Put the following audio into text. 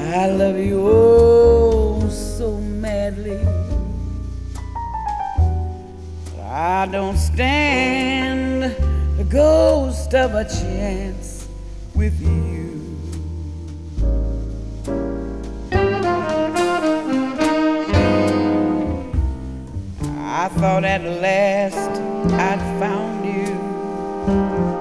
I love you oh so madly. I don't stand a ghost of a chance with you. I thought at last I'd found you,